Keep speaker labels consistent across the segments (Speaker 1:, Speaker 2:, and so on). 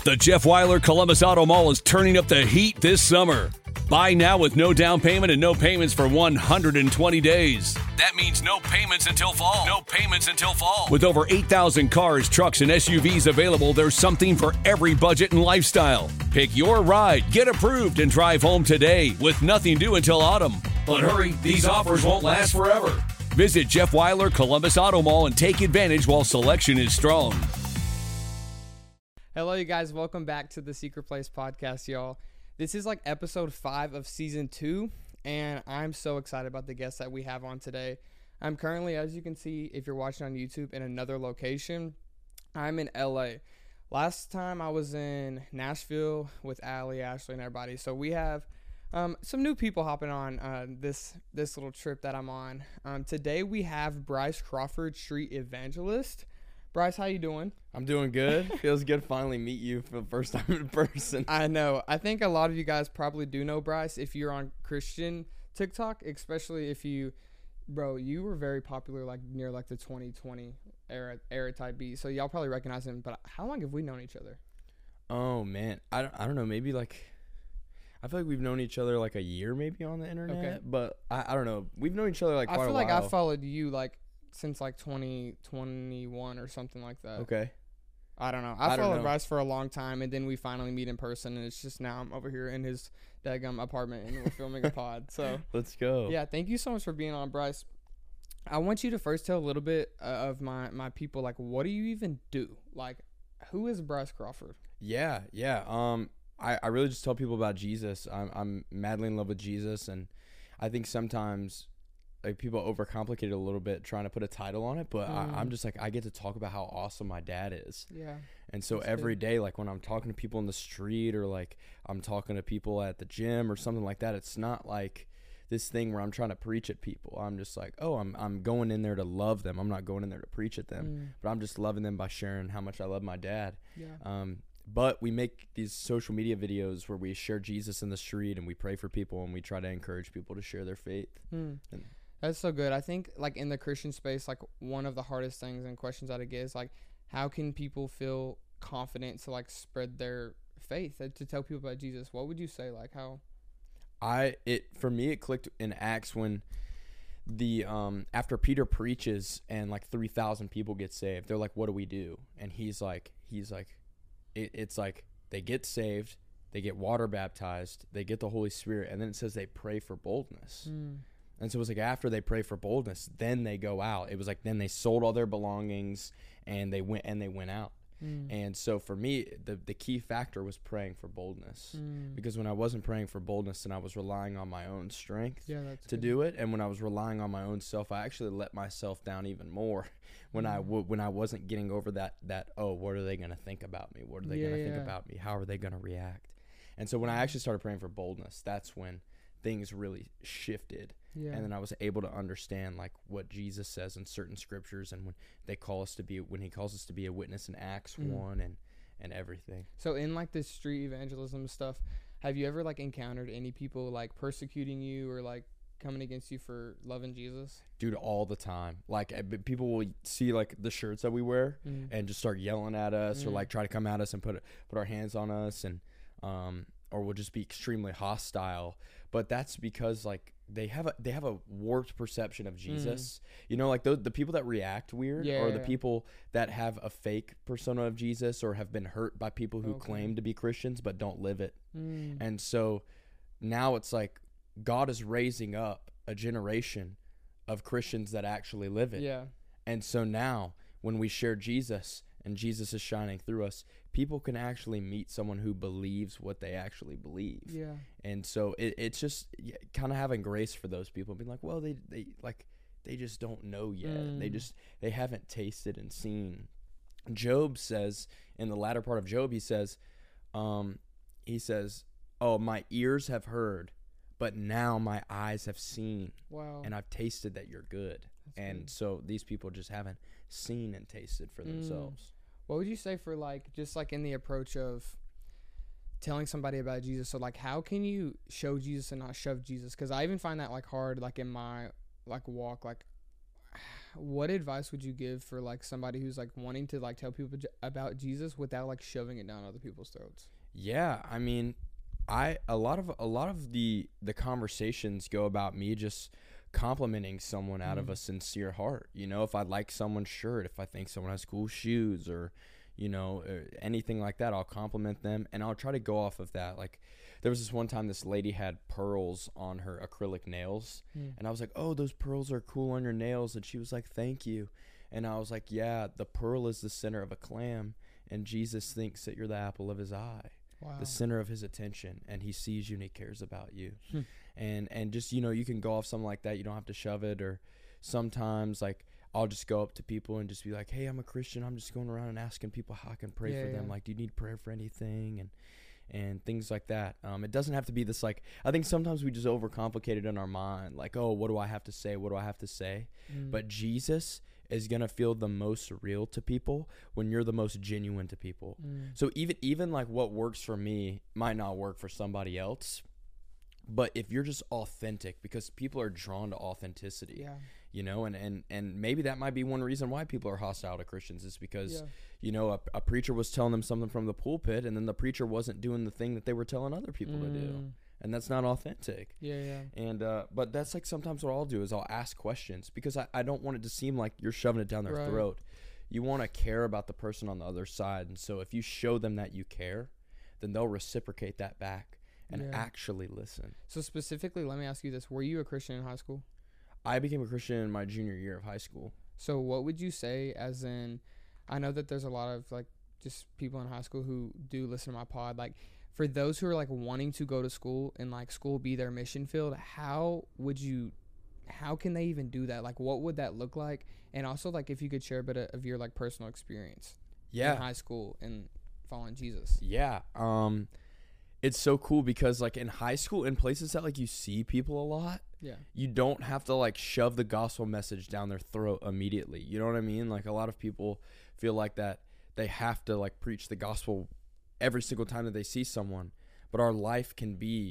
Speaker 1: The Jeff Weiler Columbus Auto Mall is turning up the heat this summer. Buy now with no down payment and no payments for 120 days. That means no payments until fall. No payments until fall. With over 8,000 cars, trucks, and SUVs available, there's something for every budget and lifestyle. Pick your ride, get approved, and drive home today with nothing due until autumn. But hurry, these offers won't last forever. Visit Jeff Weiler Columbus Auto Mall and take advantage while selection is strong.
Speaker 2: Hello, you guys. Welcome back to the Secret Place podcast, y'all. This is like episode 5 of season 2, and I'm so excited about the guests that we have on today. I'm currently, as you can see, if you're watching on YouTube, in another location. I'm in LA. Last time I was in Nashville with Allie, Ashley, and everybody. So we have some new people hopping on this little trip that I'm on. Today we have Bryce Crawford, street evangelist. Bryce, how you doing?
Speaker 3: I'm doing good. Feels good to finally meet you for the first time in person.
Speaker 2: I know. I think a lot of you guys probably do know Bryce if you're on Christian TikTok, especially if you were very popular like near like the 2020 era type beat. So y'all probably recognize him. But how long have we known each other?
Speaker 3: Oh man, I don't know. Maybe like I feel like we've known each other like a year maybe on the internet. Okay. But I don't know. We've known each other like quite a while.
Speaker 2: I feel like I followed you like since like 2021 or something like that.
Speaker 3: Okay.
Speaker 2: I don't know. I followed Bryce for a long time, and then we finally meet in person, and it's just now I'm over here in his daggum apartment, and we're filming a pod. So
Speaker 3: let's go.
Speaker 2: Yeah, thank you so much for being on, Bryce. I want you to first tell a little bit of my people, like, what do you even do? Like, who is Bryce Crawford?
Speaker 3: Yeah. I really just tell people about Jesus. I'm madly in love with Jesus, and I think sometimes like people overcomplicate it a little bit trying to put a title on it, but I'm just like, I get to talk about how awesome my dad is.
Speaker 2: Yeah.
Speaker 3: And so every day, like when I'm talking to people in the street or like I'm talking to people at the gym or something like that, it's not like this thing where I'm trying to preach at people. I'm just like, oh, I'm going in there to love them. I'm not going in there to preach at them, but I'm just loving them by sharing how much I love my dad.
Speaker 2: Yeah.
Speaker 3: But we make these social media videos where we share Jesus in the street and we pray for people and we try to encourage people to share their faith.
Speaker 2: That's so good. I think like in the Christian space, like one of the hardest things and questions that I get is like, how can people feel confident to like spread their faith, to tell people about Jesus? What would you say? Like how?
Speaker 3: For me, it clicked in Acts when the after Peter preaches and like 3,000 people get saved. They're like, what do we do? And he's like, it's like they get saved, they get water baptized, they get the Holy Spirit, and then it says they pray for boldness. And so it was like after they pray for boldness, then they go out. It was like then they sold all their belongings and they went out. And so for me, the key factor was praying for boldness. Because when I wasn't praying for boldness and I was relying on my own strength to do it, and when I was relying on my own self, I actually let myself down even more when I wasn't getting over that oh, what are they going to think about me? What are they going to think about me? How are they going to react? And so when I actually started praying for boldness, that's when things really shifted. And then I was able to understand like what Jesus says in certain scriptures, and when he calls us to be a witness in Acts 1 and everything.
Speaker 2: So in like this street evangelism stuff, have you ever like encountered any people like persecuting you or like coming against you for loving Jesus?
Speaker 3: Dude, all the time. Like people will see like the shirts that we wear and just start yelling at us or like try to come at us and put our hands on us, and or will just be extremely hostile. But that's because like they have a warped perception of Jesus. You know, like the people that react weird the people that have a fake persona of Jesus or have been hurt by people who claim to be Christians but don't live it. And so now it's like God is raising up a generation of Christians that actually live it. Yeah. And so now when we share Jesus and Jesus is shining through us, people can actually meet someone who believes what they actually believe. Yeah. And so it's just kind of having grace for those people and being like, well, they just don't know yet. They haven't tasted and seen. Job says in the latter part of Job, he says, oh, my ears have heard, but now my eyes have seen. Wow. And I've tasted that you're good. That's good. So these people just haven't seen and tasted for themselves.
Speaker 2: What would you say for like just like in the approach of telling somebody about Jesus? So like how can you show Jesus and not shove Jesus? Because I even find that like hard like in my like walk. Like what advice would you give for like somebody who's like wanting to like tell people about Jesus without like shoving it down other people's throats?
Speaker 3: Yeah, I mean, a lot of the conversations go about me just complimenting someone out of a sincere heart. You know, if I like someone's shirt, if I think someone has cool shoes, or anything like that, I'll compliment them, and I'll try to go off of that. Like, there was this one time this lady had pearls on her acrylic nails, and I was like, "Oh, those pearls are cool on your nails," and she was like, "Thank you," and I was like, "Yeah, the pearl is the center of a clam, and Jesus thinks that you're the apple of his eye." Wow. The center of his attention, and he sees you and he cares about you. And just, you can go off something like that. You don't have to shove it. Or sometimes, like, I'll just go up to people and just be like, "Hey, I'm a Christian. I'm just going around and asking people how I can pray for them. Like, do you need prayer for anything?" And things like that. It doesn't have to be this, like, I think sometimes we just overcomplicate it in our mind. Like, oh, what do I have to say? What do I have to say? But Jesus is going to feel the most real to people when you're the most genuine to people. So even like what works for me might not work for somebody else. But if you're just authentic, because people are drawn to authenticity, and maybe that might be one reason why people are hostile to Christians, is because, a preacher was telling them something from the pulpit, and then the preacher wasn't doing the thing that they were telling other people to do. And that's not authentic. And but that's like sometimes what I'll do is I'll ask questions, because I don't want it to seem like you're shoving it down their throat. You want to care about the person on the other side. And so if you show them that you care, then they'll reciprocate that back and actually listen.
Speaker 2: So specifically, let me ask you this. Were you a Christian in high school?
Speaker 3: I became a Christian in my junior year of high school.
Speaker 2: So what would you say, as in, I know that there's a lot of like just people in high school who do listen to my pod, like, for those who are like wanting to go to school and like school be their mission field, how can they even do that? Like, what would that look like? And also, like, if you could share a bit of your like personal experience in high school and following Jesus. It's
Speaker 3: so cool because like in high school, in places that like you see people a lot, you don't have to like shove the gospel message down their throat immediately. You know what I mean? Like, a lot of people feel like that they have to like preach the gospel every single time that they see someone, but our life can be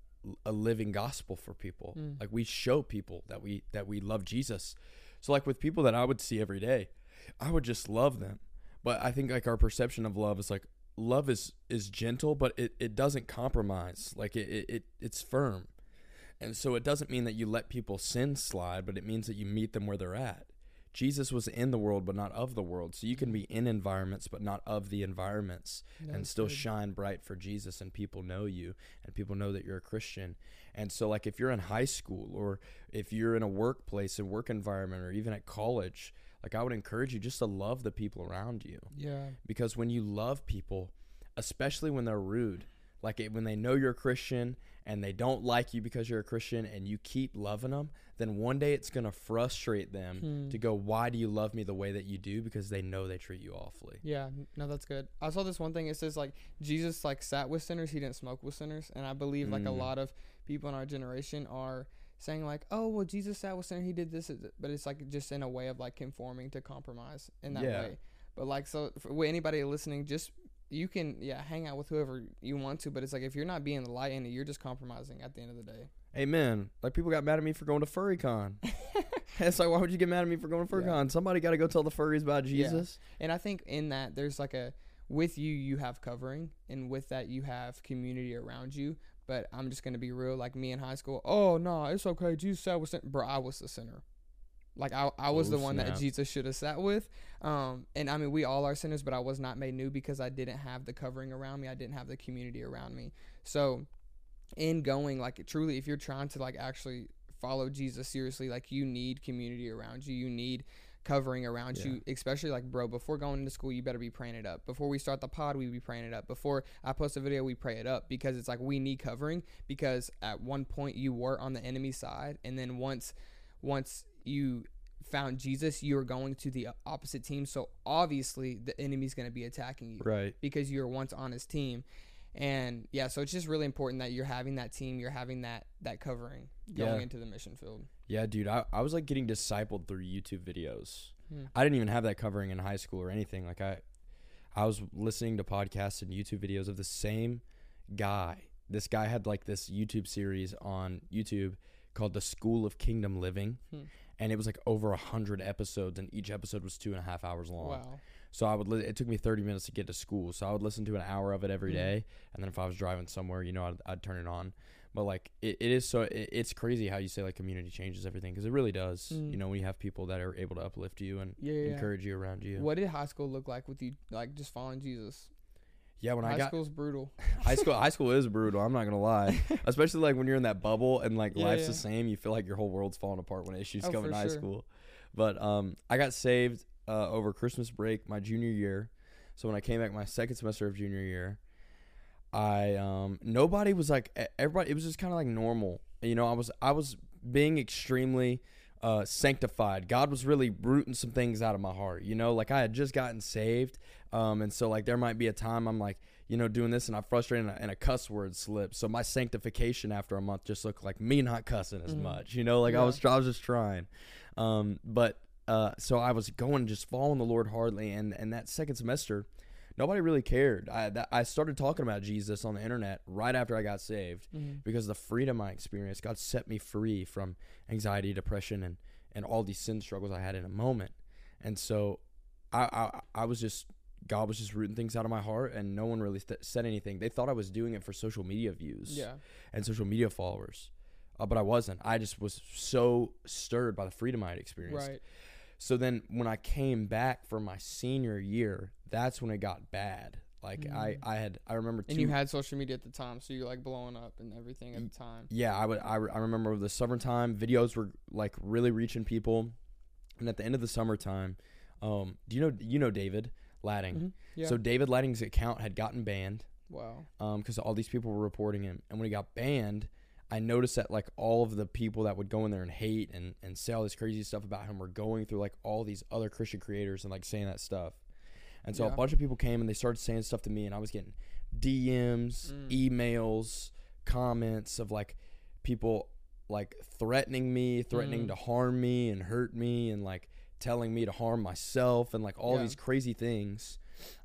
Speaker 3: a living gospel for people. Like, we show people that we love Jesus. So like with people that I would see every day, I would just love them. But I think like our perception of love is like, love is gentle, but it doesn't compromise. Like it's firm. And so it doesn't mean that you let people sin slide, but it means that you meet them where they're at. Jesus was in the world, but not of the world. So you can be in environments, but not of the environments, and still shine bright for Jesus, and people know you, and people know that you're a Christian. And so, like, if you're in high school, or if you're in a workplace, a work environment, or even at college, like, I would encourage you just to love the people around you. Because when you love people, especially when they're rude, like when they know you're a Christian and they don't like you because you're a Christian, and you keep loving them, then one day it's going to frustrate them to go, why do you love me the way that you do? Because they know they treat you awfully.
Speaker 2: Yeah, no, that's good. I saw this one thing. It says, like, Jesus, like, sat with sinners. He didn't smoke with sinners. And I believe, like, a lot of people in our generation are saying, like, oh, well, Jesus sat with sinners. He did this. But it's, like, just in a way of, like, conforming to compromise in that way. But, like, so for anybody listening, just you can, hang out with whoever you want to. But it's, like, if you're not being the light in it, you're just compromising at the end of the day.
Speaker 3: Amen. Like, people got mad at me for going to FurryCon. It's like, why would you get mad at me for going to FurryCon? Somebody got to go tell the furries about Jesus.
Speaker 2: And I think in that, there's like with you have covering, and with that you have community around you. But I'm just going to be real, like me in high school. Oh, no, it's okay. Jesus sat with sinners. Bro, I was the sinner. Like, I was the one that Jesus should have sat with. And I mean, we all are sinners, but I was not made new because I didn't have the covering around me. I didn't have the community around me. So in going, like, truly, if you're trying to like actually follow Jesus seriously, like, you need community around you. You need covering around you, especially like, bro, before going into school, you better be praying it up. Before we start the pod, we be praying it up. Before I post a video, we pray it up, because it's like, we need covering, because at one point you were on the enemy side. And then once you found Jesus, you were going to the opposite team. So obviously the enemy's going to be attacking you,
Speaker 3: right? Because
Speaker 2: you were once on his team. And so it's just really important that you're having that team, you're having that covering going into the mission field.
Speaker 3: Yeah, dude, I was like getting discipled through YouTube videos. I didn't even have that covering in high school or anything. Like, I was listening to podcasts and YouTube videos of the same guy. This guy had like this YouTube series on YouTube called The School of Kingdom Living. and it was like over 100 episodes, and each episode was 2.5 hours long.
Speaker 2: Wow.
Speaker 3: So it took me 30 minutes to get to school. So I would listen to an hour of it every day, and then if I was driving somewhere, you know, I'd turn it on. But like it's crazy how you say like community changes everything, because it really does. You know, when you have people that are able to uplift you and encourage you around you.
Speaker 2: What did high school look like with you, like just following Jesus?
Speaker 3: Yeah, when
Speaker 2: high school's brutal.
Speaker 3: High school is brutal. I'm not gonna lie, especially like when you're in that bubble and like life's the same. You feel like your whole world's falling apart when issues come in high school. But I got saved over Christmas break my junior year. So when I came back my second semester of junior year, nobody was like, everybody, it was just kind of like normal. You know, I was being extremely sanctified. God was really rooting some things out of my heart. You know, like I had just gotten saved. And so like there might be a time I'm like, you know, doing this and I'm frustrated and a cuss word slips. So my sanctification after a month just looked like me not cussing as much, you know, like I was just trying. So I was going, just following the Lord hardly. And that second semester, nobody really cared. I started talking about Jesus on the internet right after I got saved because the freedom I experienced, God set me free from anxiety, depression, and all these sin struggles I had in a moment. And so I was just, God was just rooting things out of my heart, and no one really said anything. They thought I was doing it for social media views and social media followers, but I wasn't. I just was so stirred by the freedom I had experienced. Right. So then when I came back for my senior year, that's when it got bad. Like I remember.
Speaker 2: And you had social media at the time, so you're like blowing up and everything at the time.
Speaker 3: Yeah, I remember over the summertime, videos were like really reaching people, and at the end of the summertime, do you know David Ladding? Mm-hmm. Yeah. So David Ladding's account had gotten banned.
Speaker 2: Wow.
Speaker 3: Because all these people were reporting him, and when he got banned, I noticed that like all of the people that would go in there and hate and say all this crazy stuff about him were going through like all these other Christian creators and like saying that stuff. And so a bunch of people came and they started saying stuff to me, and I was getting DMs, emails, comments of like people like threatening to harm me and hurt me, and like telling me to harm myself, and like all these crazy things.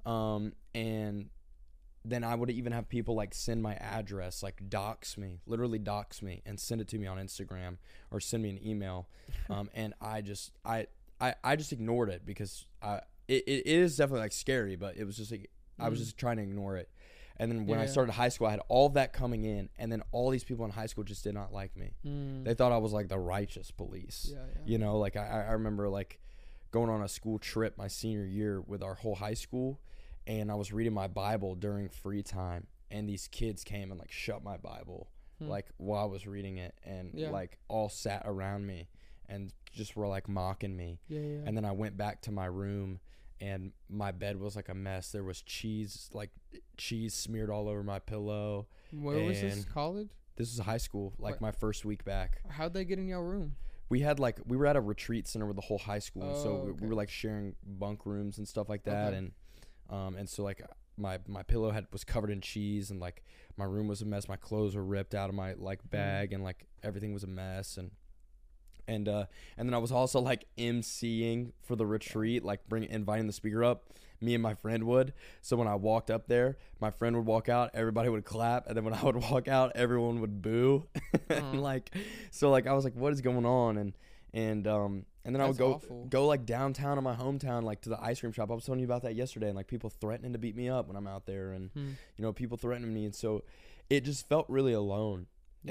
Speaker 3: And then I would even have people like send my address, like literally dox me and send it to me on Instagram or send me an email. And I just ignored it because it is definitely like scary, but it was just like, I was just trying to ignore it. And then when I started high school, I had all of that coming in, and then all these people in high school just did not like me. They thought I was like the righteous police. You know, like I remember like going on a school trip my senior year with our whole high school, and I was reading my Bible during free time, and these kids came and like shut my Bible like while I was reading it, and like all sat around me and just were like mocking me. And then I went back to my room, and my bed was like a mess. There was cheese smeared all over my pillow.
Speaker 2: Where was this, college?
Speaker 3: This was high school, like my first week back.
Speaker 2: How'd they get in your room?
Speaker 3: We were at a retreat center with the whole high school, so we were like sharing bunk rooms and stuff like that. And so like my pillow was covered in cheese, and like my room was a mess. My clothes were ripped out of my like bag, and like everything was a mess. And then I was also like emceeing for the retreat, like inviting the speaker up. Me and my friend would. So when I walked up there, my friend would walk out, everybody would clap, and then when I would walk out, everyone would boo. And like, so like I was like, what is going on? And then I would go like downtown in my hometown, like to the ice cream shop. I was telling you about that yesterday, and like people threatening to beat me up when I'm out there, and you know, people threatening me, and so it just felt really alone.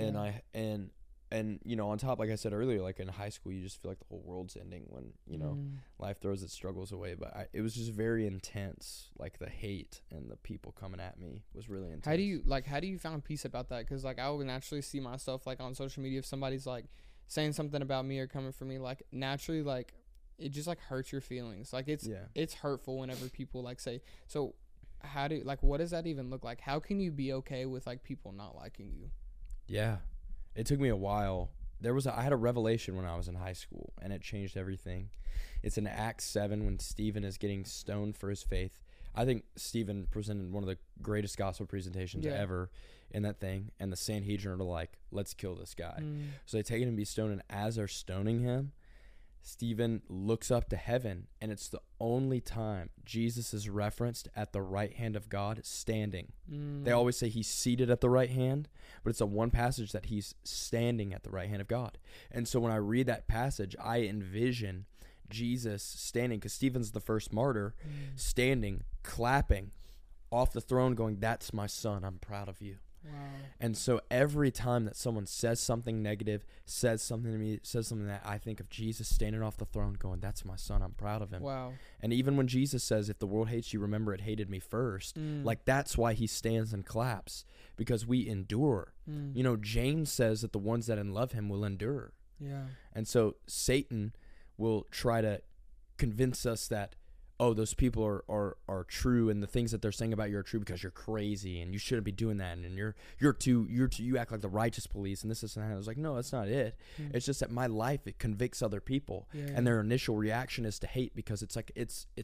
Speaker 3: And you know, on top, like I said earlier, like in high school, you just feel like the whole world's ending when, you know, life throws its struggles away. But it was just very intense. Like the hate and the people coming at me was really intense.
Speaker 2: How do you find peace about that? Because like I would naturally see myself like on social media, if somebody's like saying something about me or coming for me, like naturally, like it just like hurts your feelings. Like it's hurtful whenever people like say. So what does that even look like? How can you be okay with like people not liking you?
Speaker 3: Yeah. It took me a while. I had a revelation when I was in high school, and it changed everything. It's in Acts 7 when Stephen is getting stoned for his faith. I think Stephen presented one of the greatest gospel presentations ever in that thing, and the Sanhedrin are like, let's kill this guy. So they take him to be stoned, and as they're stoning him, Stephen looks up to heaven, and it's the only time Jesus is referenced at the right hand of God standing. They always say he's seated at the right hand, but it's the one passage that he's standing at the right hand of God. And so when I read that passage, I envision Jesus standing, because Stephen's the first martyr, standing, clapping off the throne, going, "That's my son, I'm proud of you."
Speaker 2: Wow.
Speaker 3: And so every time that someone says something negative, says something to me, says something that, I think of Jesus standing off the throne going, "That's my son, I'm proud of him."
Speaker 2: Wow.
Speaker 3: And even when Jesus says, "If the world hates you, remember it hated me first," like that's why he stands and claps, because we endure. You know, James says that the ones that love him will endure.
Speaker 2: Yeah.
Speaker 3: And so Satan will try to convince us that, oh, those people are true, and the things that they're saying about you are true because you're crazy and you shouldn't be doing that, and you act like the righteous police and this and that. I was like, no, that's not it. It's just that my life, it convicts other people, and their initial reaction is to hate, because it's like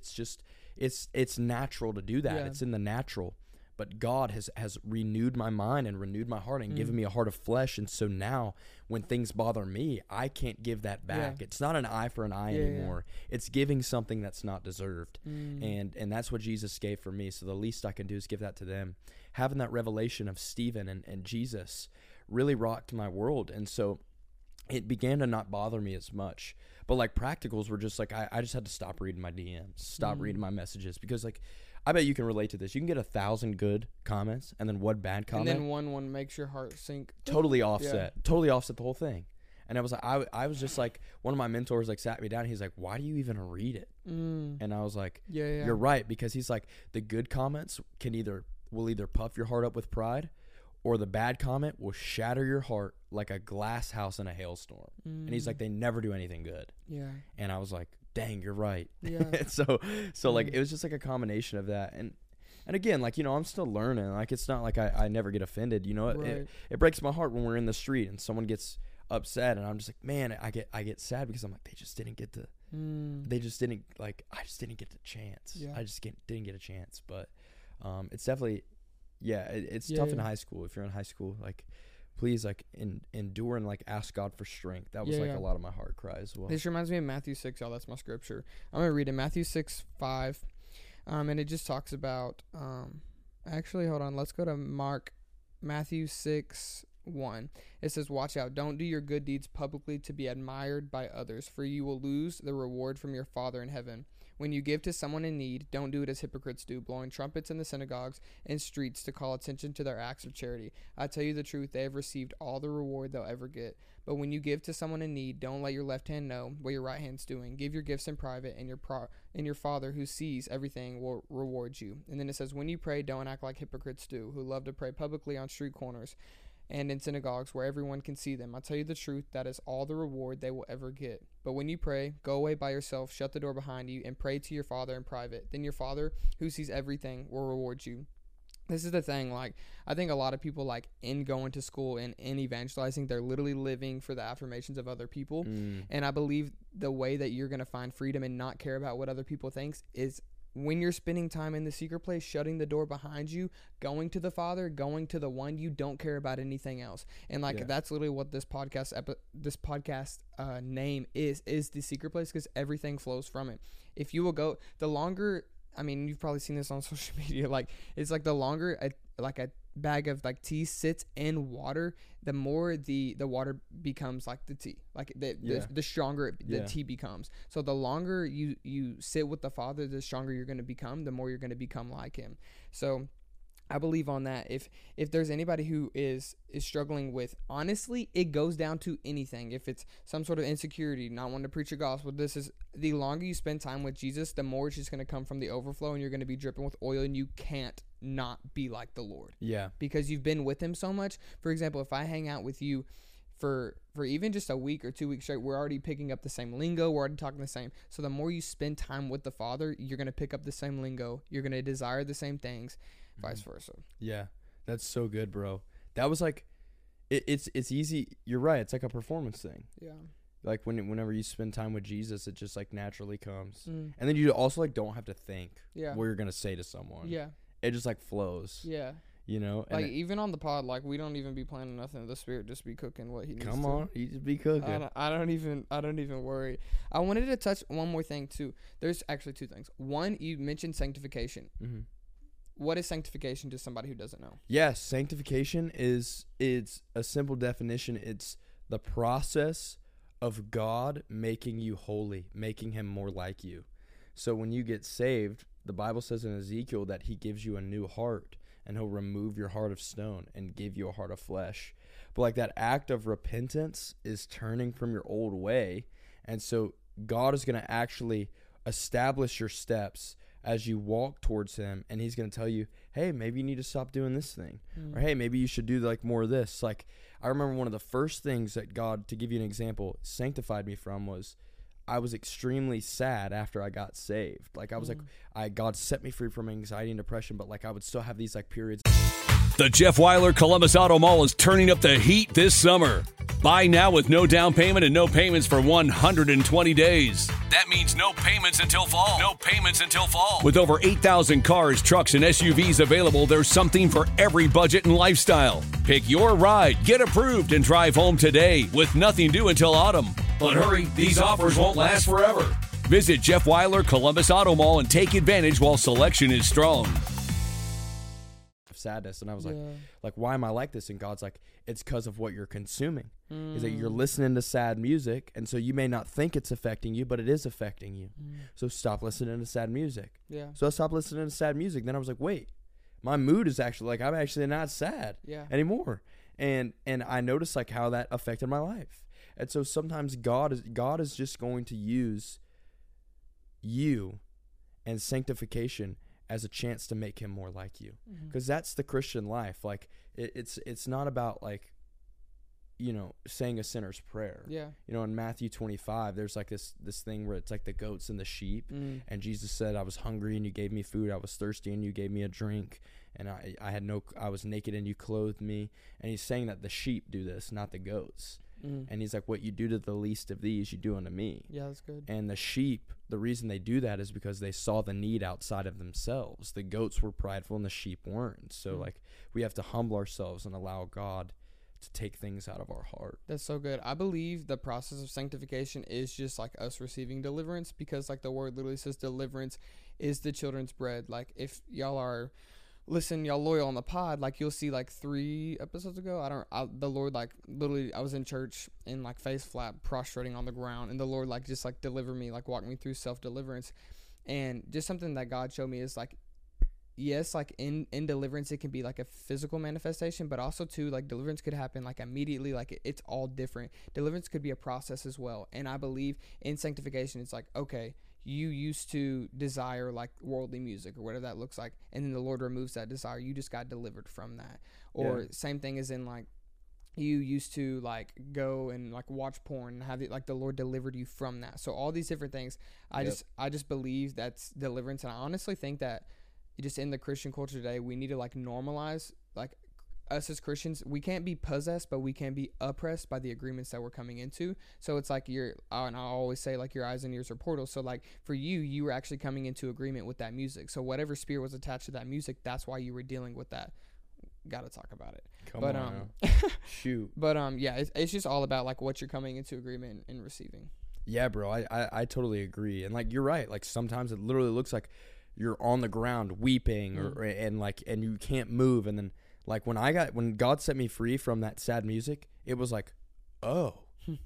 Speaker 3: it's natural to do that. It's in the natural. But God has renewed my mind and renewed my heart and given me a heart of flesh. And so now when things bother me, I can't give that back. It's not an eye for an eye anymore. It's giving something that's not deserved. And that's what Jesus gave for me. So the least I can do is give that to them. Having that revelation of Stephen and Jesus really rocked my world. And so it began to not bother me as much. But like practicals were just like, I just had to stop reading my DMs, stop reading my messages, because like, I bet you can relate to this. You can get 1,000 good comments and then one bad comment.
Speaker 2: And then one makes your heart sink.
Speaker 3: Totally offset the whole thing. And I was like, I was just like, one of my mentors like sat me down. He's like, "Why do you even read it?" And I was like, "You're right," because he's like, the good comments will either puff your heart up with pride, or the bad comment will shatter your heart like a glass house in a hailstorm. And he's like, they never do anything good.
Speaker 2: Yeah.
Speaker 3: And I was like, dang, you're right.
Speaker 2: Yeah.
Speaker 3: so like, it was just like a combination of that. And again, like, you know, I'm still learning. Like, it's not like I never get offended, you know. It breaks my heart when we're in the street and someone gets upset, and I'm just like, man, I get sad, because I'm like, they just didn't get the I just didn't get the chance. I just didn't get a chance. But it's definitely, it's tough in high school. If you're in high school, like, please, like, endure and like ask God for strength. That was a lot of my heart cry as well.
Speaker 2: This reminds me of Matthew 6, y'all. That's my scripture. I'm gonna read it. Matthew 6:5, and it just talks about. Actually, hold on. Let's go to Matthew 6:1. It says, "Watch out! Don't do your good deeds publicly to be admired by others, for you will lose the reward from your Father in heaven. When you give to someone in need, don't do it as hypocrites do, blowing trumpets in the synagogues and streets to call attention to their acts of charity. I tell you the truth, they have received all the reward they'll ever get. But when you give to someone in need, don't let your left hand know what your right hand's doing. Give your gifts in private, and your Father who sees everything will reward you." And then it says, "When you pray, don't act like hypocrites do, who love to pray publicly on street corners and in synagogues where everyone can see them. I tell you the truth, that is all the reward they will ever get. But when you pray, go away by yourself, shut the door behind you, and pray to your Father in private. Then your Father, who sees everything, will reward you." This is the thing, like, I think a lot of people, like, in going to school and in evangelizing, they're literally living for the affirmations of other people. And I believe the way that you're going to find freedom and not care about what other people think is when you're spending time in the secret place, shutting the door behind you, going to the Father, going to the one, you don't care about anything else. And like, that's literally what this podcast name is the secret place, because everything flows from it. If you will go, the longer, I mean, you've probably seen this on social media, like, it's like the longer a bag of like tea sits in water, the more the water becomes like the tea, like the stronger the tea becomes. So the longer you sit with the Father, the stronger you're going to become, the more you're going to become like him. So I believe on that. If there's anybody who is struggling with, honestly, it goes down to anything. If it's some sort of insecurity, not wanting to preach the gospel, this is the longer you spend time with Jesus, the more it's just going to come from the overflow, and you're going to be dripping with oil, and you can't not be like the Lord. Yeah. Because you've been with him so much. For example, if I hang out with you for even just a week or 2 weeks straight, we're already picking up the same lingo. We're already talking the same. So the more you spend time with the Father, you're going to pick up the same lingo. You're going to desire the same things. Vice versa. Yeah, that's so good, bro. That was like, it's easy. You're right. It's like a performance thing. Yeah. Like whenever you spend time with Jesus, it just like naturally comes. And then you also like don't have to think what you're gonna say to someone. Yeah. It just like flows. Yeah.
Speaker 3: you know.
Speaker 2: Like, even on the pod, like, we don't even be planning nothing. The Spirit just be cooking what he needs
Speaker 3: Come
Speaker 2: to.
Speaker 3: on, he just be cooking.
Speaker 2: I don't even worry. I wanted to touch one more thing too. There's actually two things. One, you mentioned sanctification.
Speaker 3: Mm-hmm.
Speaker 2: What is sanctification to somebody who doesn't know?
Speaker 3: Yes, sanctification it's a simple definition. It's the process of God making you holy, making him more like you. So when you get saved, the Bible says in Ezekiel that he gives you a new heart, and he'll remove your heart of stone and give you a heart of flesh. But like that act of repentance is turning from your old way. And so God is going to actually establish your steps as you walk towards him, and he's going to tell you, hey, maybe you need to stop doing this thing. Or hey, maybe you should do like more of this. Like, I remember one of the first things that God, to give you an example, sanctified me from was I was extremely sad after I got saved. Like, I was like, God set me free from anxiety and depression, but like I would still have these like periods.
Speaker 1: The Jeff Weiler Columbus Auto Mall is turning up the heat this summer. Buy now with no down payment and no payments for 120 days. That means no payments until fall. No payments until fall. With over 8,000 cars, trucks, and SUVs available, there's something for every budget and lifestyle. Pick your ride, get approved, and drive home today with nothing due until autumn. But hurry, these offers won't last forever. Visit Jeff Weiler Columbus Auto Mall and take advantage while selection is strong.
Speaker 3: Sadness, and I was like, why am I like this? And God's like, it's because of what you're consuming. Is that you're listening to sad music, and so you may not think it's affecting you, but it is affecting you. So stop listening to sad music. So I stopped listening to sad music. Then I was like, wait, my mood is actually like, I'm actually not sad anymore. And I noticed like how that affected my life. And so sometimes God is just going to use you and sanctification as a chance to make him more like you, because that's the Christian life. Like it's not about like, you know, saying a sinner's prayer. You know, in Matthew 25 there's like this thing where it's like the goats and the sheep, and Jesus said, I was hungry and you gave me food, I was thirsty and you gave me a drink, and I was naked and you clothed me. And he's saying that the sheep do this, not the goats. And he's like, what you do to the least of these, you do unto me.
Speaker 2: Yeah, that's good.
Speaker 3: And the sheep, the reason they do that is because they saw the need outside of themselves. The goats were prideful and the sheep weren't. So like, we have to humble ourselves and allow God to take things out of our heart.
Speaker 2: That's so good. I believe the process of sanctification is just like us receiving deliverance, because like the word literally says deliverance is the children's bread. Like, if y'all are y'all loyal on the pod, like you'll see like 3 episodes ago, the Lord, like literally I was in church and like face flat prostrating on the ground, and the Lord like just like delivered me, like walked me through self-deliverance. And just something that God showed me is like, yes, like in deliverance it can be like a physical manifestation, but also too like deliverance could happen like immediately. Like it's all different. Deliverance could be a process as well. And I believe in sanctification it's like, okay, you used to desire like worldly music or whatever that looks like, and then the Lord removes that desire. You just got delivered from that. Or same thing as in like, you used to like go and like watch porn and have it, like the Lord delivered you from that. So all these different things, I just believe that's deliverance. And I honestly think that just in the Christian culture today, we need to like normalize, like us as Christians, we can't be possessed, but we can be oppressed by the agreements that we're coming into. So it's like and I always say like your eyes and ears are portals. So like for you were actually coming into agreement with that music. So whatever spirit was attached to that music, that's why you were dealing with that. Got to talk about it.
Speaker 3: Come on. Shoot.
Speaker 2: But yeah, it's just all about like what you're coming into agreement and receiving.
Speaker 3: Yeah, bro, I totally agree. And like, you're right. Like sometimes it literally looks like you're on the ground weeping and you can't move. And then like when God set me free from that sad music, it was like, oh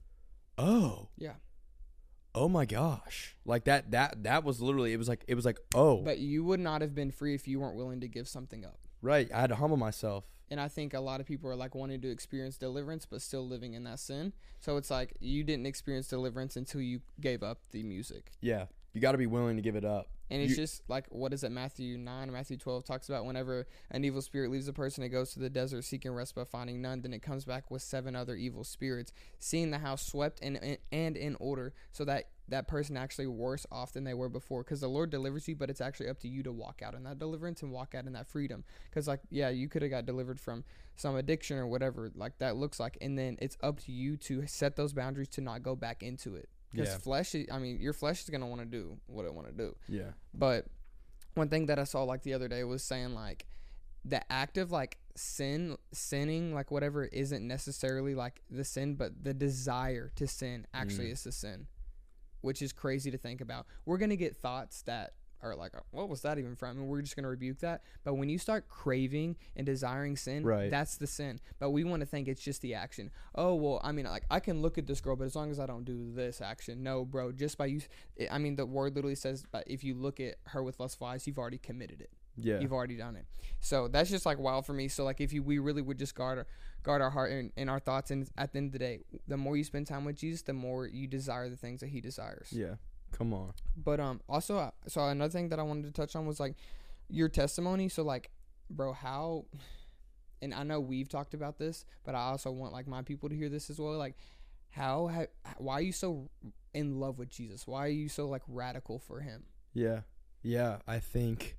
Speaker 3: yeah, oh my gosh, like that was literally, it was like oh.
Speaker 2: But you would not have been free if you weren't willing to give something up.
Speaker 3: Right, I had to humble myself.
Speaker 2: And I think a lot of people are like wanting to experience deliverance but still living in that sin. So it's like you didn't experience deliverance until you gave up the music.
Speaker 3: Yeah, you got to be willing to give it up.
Speaker 2: And it's just like, what is it, Matthew 9 or Matthew 12 talks about whenever an evil spirit leaves a person, it goes to the desert seeking rest but finding none. Then it comes back with 7 other evil spirits, seeing the house swept and in order, so that person actually worse off than they were before. Because the Lord delivers you, but it's actually up to you to walk out in that deliverance and walk out in that freedom. Because like, yeah, you could have got delivered from some addiction or whatever like that looks like, and then it's up to you to set those boundaries to not go back into it. Because your flesh is going to want to do what it want to do.
Speaker 3: Yeah.
Speaker 2: But one thing that I saw like the other day was saying like, the act of like sinning, like whatever, isn't necessarily like the sin, but the desire to sin actually is the sin, which is crazy to think about. We're going to get thoughts that are like, what was that even from? And we're just going to rebuke that. But when you start craving and desiring sin, that's the sin. But we want to think it's just the action. Oh, well, I mean, like, I can look at this girl, but as long as I don't do this action. No, bro, just by you. I mean, the word literally says, but if you look at her with lustful eyes, you've already committed it. Yeah. You've already done it. So that's just like wild for me. So like if we really would just guard our heart and our thoughts, and at the end of the day, the more you spend time with Jesus, the more you desire the things that he desires.
Speaker 3: Yeah. Come on.
Speaker 2: But also, so another thing that I wanted to touch on was like your testimony. So like, bro, how, and I know we've talked about this, but I also want like my people to hear this as well. Like why are you so in love with Jesus? Why are you so like radical for him?
Speaker 3: Yeah. I think,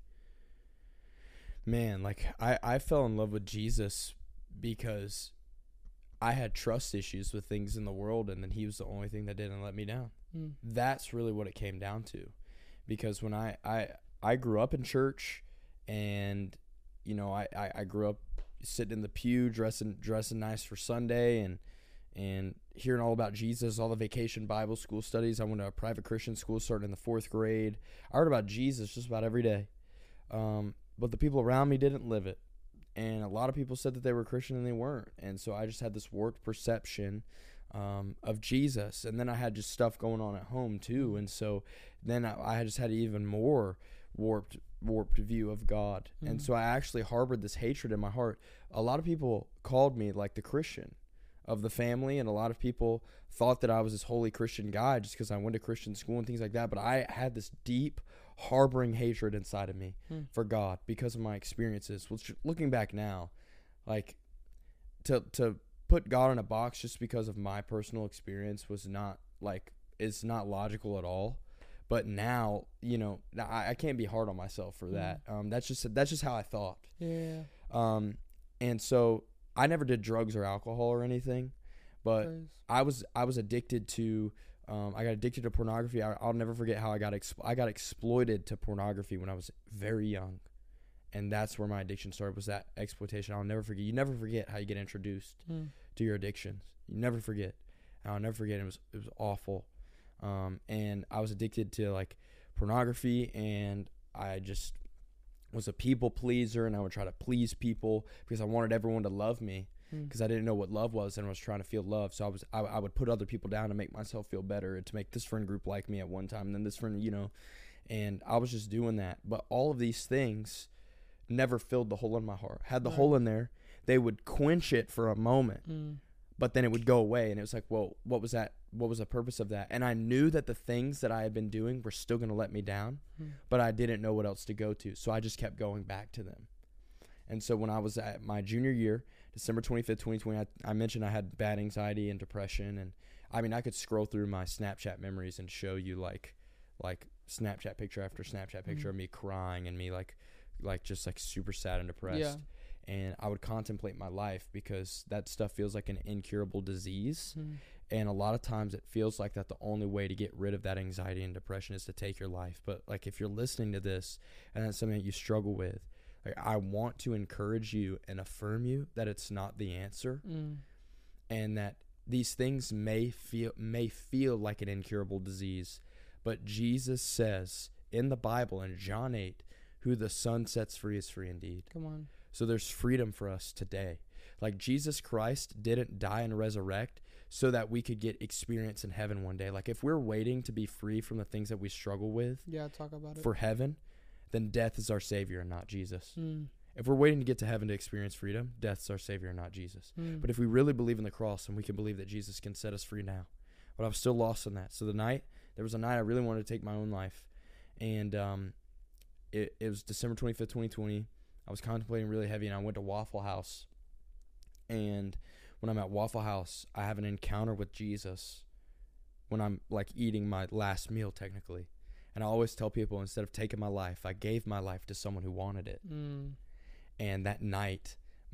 Speaker 3: man, like I fell in love with Jesus because I had trust issues with things in the world, and then he was the only thing that didn't let me down. That's really what it came down to. Because when I grew up in church, and you know, I grew up sitting in the pew dressing nice for Sunday, and hearing all about Jesus, all the vacation Bible school studies. I went to a private Christian school starting in the 4th grade. I heard about Jesus just about every day. But the people around me didn't live it. And a lot of people said that they were Christian and they weren't. And so I just had this warped perception of Jesus. And then I had just stuff going on at home too. And so then I just had an even more warped view of God. And so I actually harbored this hatred in my heart. A lot of people called me like the Christian of the family, and a lot of people thought that I was this holy Christian guy just because I went to Christian school and things like that. But I had this deep harboring hatred inside of me for God because of my experiences. Which, looking back now, like to put God in a box just because of my personal experience was not like, it's not logical at all. But now, you know, I can't be hard on myself for that. That's just how I thought.
Speaker 2: Yeah.
Speaker 3: And so I never did drugs or alcohol or anything, but I was addicted to. I got addicted to pornography. I'll never forget how I got exploited to pornography when I was very young, and that's where my addiction started. Was that exploitation? I'll never forget. You never forget how you get introduced to your addictions. You never forget. And I'll never forget. It was awful. And I was addicted to like pornography, and I just was a people pleaser, and I would try to please people because I wanted everyone to love me, because I didn't know what love was, and I was trying to feel love. So I would put other people down to make myself feel better, and to make this friend group like me at one time, and then this friend, you know, and I was just doing that. But all of these things never filled the hole in my heart. Had the hole in there, they would quench it for a moment, but then it would go away, and it was like, well, what was that? What was the purpose of that? And I knew that the things that I had been doing were still going to let me down, but I didn't know what else to go to. So I just kept going back to them. And so when I was at my junior year, December 25th, 2020, I mentioned I had bad anxiety and depression. And I mean, I could scroll through my Snapchat memories and show you like Snapchat picture after Snapchat picture of me crying and me like just like super sad and depressed. Yeah. And I would contemplate my life because that stuff feels like an incurable disease. And a lot of times it feels like that the only way to get rid of that anxiety and depression is to take your life. But like, if you're listening to this and that's something that you struggle with, like, I want to encourage you and affirm you that it's not the answer, and that these things may feel like an incurable disease. But Jesus says in the Bible in John 8, who the Son sets free is free indeed.
Speaker 2: Come on.
Speaker 3: So there's freedom for us today. Like, Jesus Christ didn't die and resurrect so that we could get experience in heaven one day. Like, if we're waiting to be free from the things that we struggle with
Speaker 2: talk about it.
Speaker 3: For heaven, then death is our Savior and not Jesus. If we're waiting to get to heaven to experience freedom, death's our Savior and not Jesus. But if we really believe in the cross, and we can believe that Jesus can set us free now. But I was still lost in that. So there was a night I really wanted to take my own life. And it was December 25th, 2020. I was contemplating really heavy, and I went to Waffle House. And when I'm at Waffle House, I have an encounter with Jesus when I'm like eating my last meal technically. And I always tell people, instead of taking my life, I gave my life to someone who wanted it. And that night,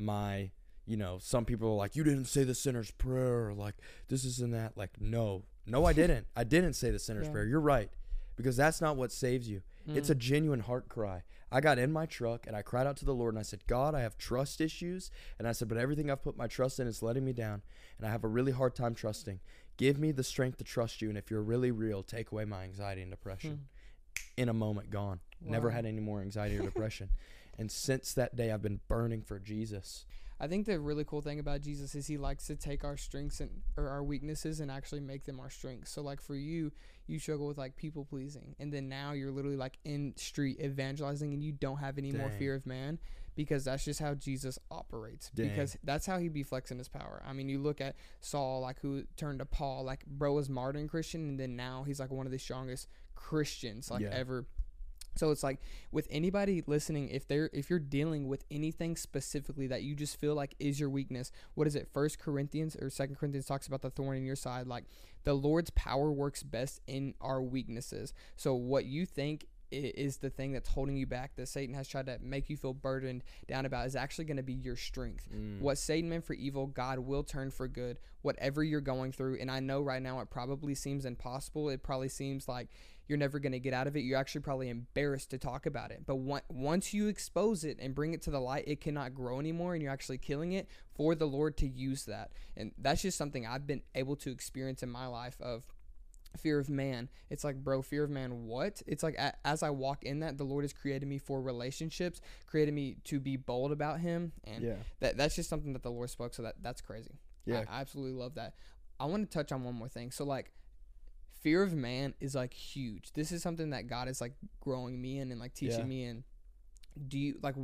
Speaker 3: some people are like, you didn't say the sinner's prayer, or like this isn't that. Like, no, I didn't. I didn't say the sinner's prayer. You're right. Because that's not what saves you. It's a genuine heart cry. I got in my truck and I cried out to the Lord and I said, God, I have trust issues. And I said, but everything I've put my trust in is letting me down. And I have a really hard time trusting. Give me the strength to trust you. And if you're really real, take away my anxiety and depression. In a moment, gone. Wow. Never had any more anxiety or depression. And since that day, I've been burning for Jesus.
Speaker 2: I think the really cool thing about Jesus is he likes to take our strengths or our weaknesses and actually make them our strengths. So like for you struggle with like people pleasing, and then now you're literally like in street evangelizing and you don't have any more fear of man, because that's just how Jesus operates. Because that's how he be flexing his power. I mean, you look at Saul, like who turned to Paul, like bro was martyred in Christian, and then now he's like one of the strongest Christians like ever. So it's like with anybody listening, if you're dealing with anything specifically that you just feel like is your weakness, what is it? 1 Corinthians or 2 Corinthians talks about the thorn in your side. Like the Lord's power works best in our weaknesses. So what you think is the thing that's holding you back, that Satan has tried to make you feel burdened down about, is actually going to be your strength. What Satan meant for evil, God will turn for good, whatever you're going through. And I know right now it probably seems impossible. It probably seems like you're never going to get out of it. You're actually probably embarrassed to talk about it. But once you expose it and bring it to the light, it cannot grow anymore, and you're actually killing it for the Lord to use that. And that's just something I've been able to experience in my life of fear of man. It's like, bro, fear of man, what? It's like as I walk in that, the Lord has created me for relationships, created me to be bold about him. And that's just something that the Lord spoke. So that's crazy. Yeah. I absolutely love that. I want to touch on one more thing. So like, fear of man is like huge. This is something that God is like growing me in and like teaching me. And do you like,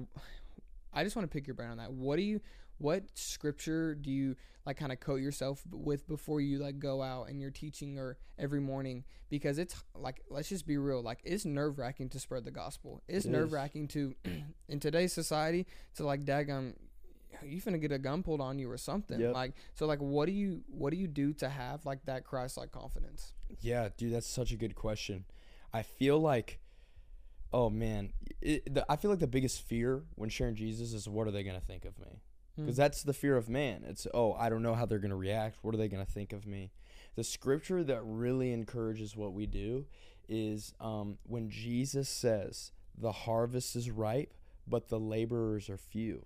Speaker 2: I just want to pick your brain on that. What scripture do you like kind of coat yourself with before you like go out and you're teaching or every morning? Because it's like, let's just be real. Like it's nerve wracking to spread the gospel. It's nerve wracking to, in today's society, to like, daggum, you finna get a gun pulled on you or something. Like, so like, what do you do to have like that Christ-like confidence? Yeah,
Speaker 3: dude, that's such a good question. I feel like, oh man, I feel like the biggest fear when sharing Jesus is, what are they going to think of me? Because that's the fear of man. It's, oh, I don't know how they're going to react. What are they going to think of me? The scripture that really encourages what we do is when Jesus says, the harvest is ripe, but the laborers are few.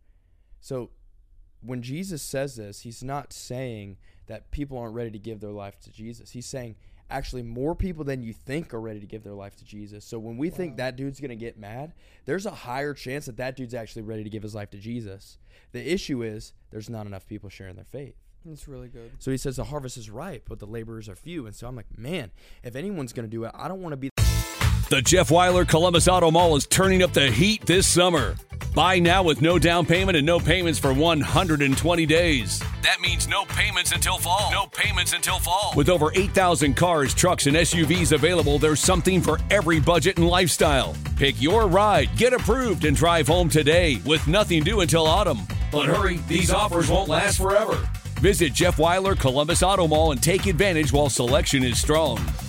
Speaker 3: So when Jesus says this, he's not saying that people aren't ready to give their life to Jesus. He's saying, actually, more people than you think are ready to give their life to Jesus. So when we think that dude's going to get mad, there's a higher chance that dude's actually ready to give his life to Jesus. The issue is there's not enough people sharing their faith.
Speaker 2: That's really good.
Speaker 3: So he says the harvest is ripe, but the laborers are few. And so I'm like, man, if anyone's going to do it, I don't want to be.
Speaker 1: The Jeff Weiler Columbus Auto Mall is turning up the heat this summer. Buy now with no down payment and no payments for 120 days. That means no payments until fall. No payments until fall. With over 8,000 cars, trucks, and SUVs available, there's something for every budget and lifestyle. Pick your ride, get approved, and drive home today with nothing due until autumn. But hurry, these offers won't last forever. Visit Jeff Weiler Columbus Auto Mall and take advantage while selection is strong.